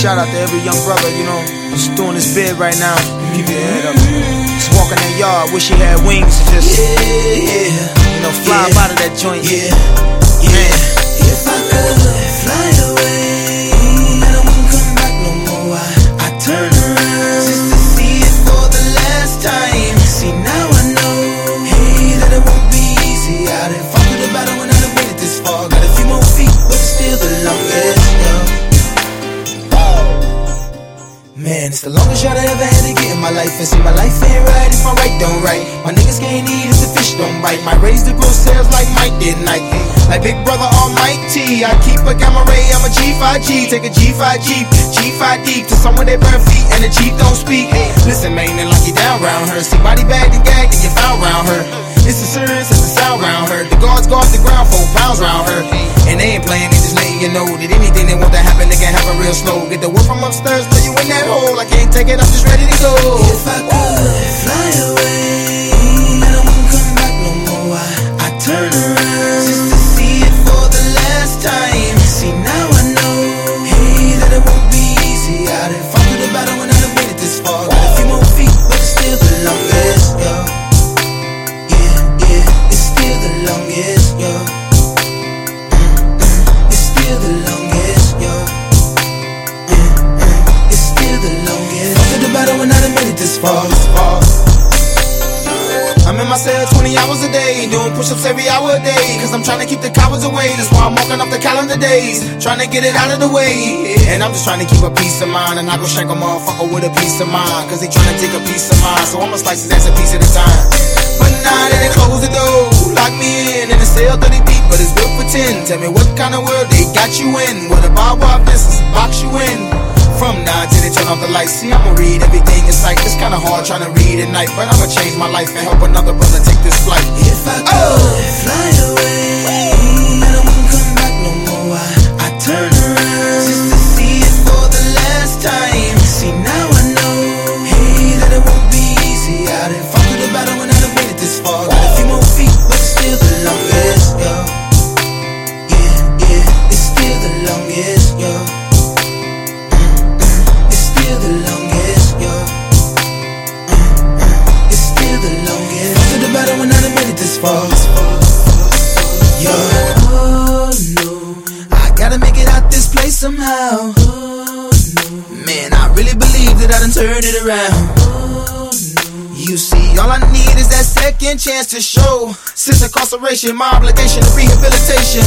shout out to every young brother, you know, just doing his bid right now. Keep your head up. Just walking that yard, wish he had wings to just, you know, fly up out of that joint. Man. If I could fly away, I wouldn't come back no more. I turn around just to see it for the last time. See, now I know, hey, that it won't be easy. I done fought through the battle and I done made it this far. Got a few more feet, but it's still the longest, Man, it's the longest shot I ever had to get in my life. And see, my life ain't right if my right don't right. My niggas can't eat if the fish don't bite. Might raise the gross sales like Mike did night. Like Big Brother Almighty, I keep a gamma ray, I'm a G5G. Take a G5 Jeep, G5 deep to somewhere they burn feet and the Jeep don't speak. Listen, man, they lock you down round her. See, body bagged and gagged and you found round her. It's as serious as the sound round her. The guards guard the ground, 4 pounds round her. And they ain't playing, they just letting you know that anything they want to happen, they can happen real slow. Get the word from upstairs, throw you in that hole. I can't take it, I'm just ready to go. If I could fly away, I wouldn't come back no more. I turn around just to see it for the last time. See, now I know, hey, that it won't be easy. I done fought through the battle and I done made it this far. Got a few more feet, but it's still the longest, it's still the longest, It's still the longest, It's still the longest. Fought through the battle and I done made it this far. I'm in my cell 20 hours a day, doing push-ups every hour a day, cause I'm trying to keep the cowards away. That's why I'm walking off the calendar days, trying to get it out of the way. And I'm just trying to keep a peace of mind, and I go shank a motherfucker with a piece of mind, cause they trying to take a piece of mine. So I'ma slice his ass a piece at a time. But now that they close the door, lock me in a cell 30 deep, but it's built for 10. Tell me what kind of world they got you in, with a barbed wire fences box you in. From now till they turn off the lights, see, I'ma read everything in sight. It's kinda hard trying to read at night, but I'ma change my life and help another brother take this flight. If I could fly away, I wouldn't come back no more. I turn around just to see it for the last time. See, now I know, hey, that it won't be easy. I done fought through the battle and I done made it this far. Got a few more feet, but it's still the longest, it's still the longest, It's still the longest, It's still the longest. Fought through the battle when I done made it this far, Oh no, I gotta make it out this place somehow. Oh no, man, I really believe that I done turned it around. Oh no, you see, all I need is that second chance to show. Since incarceration, my obligation to rehabilitation.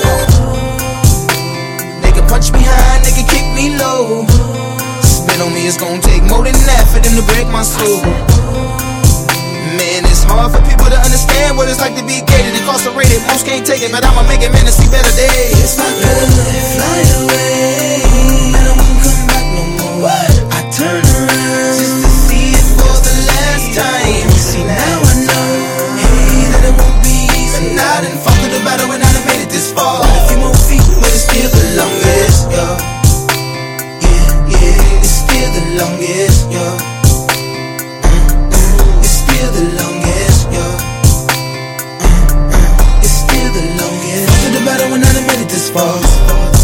They can punch me high, they can kick me low. Spit on me, it's gonna take more than that for them to break my soul. Man, it's hard for people to understand what it's like to be gated, incarcerated. Most can't take it, but I'ma make it, man, to see better days. If I could fly away, I wouldn't come back no more. I turn around just to see it for the last time. See, now I know, hey, that it won't be easy. I done fought through the battle and I done made it this far. Got a few more feet, but it's still the longest, It's still the longest, It's still the longest, It's still the longest. Fought through the battle when I done made it this far.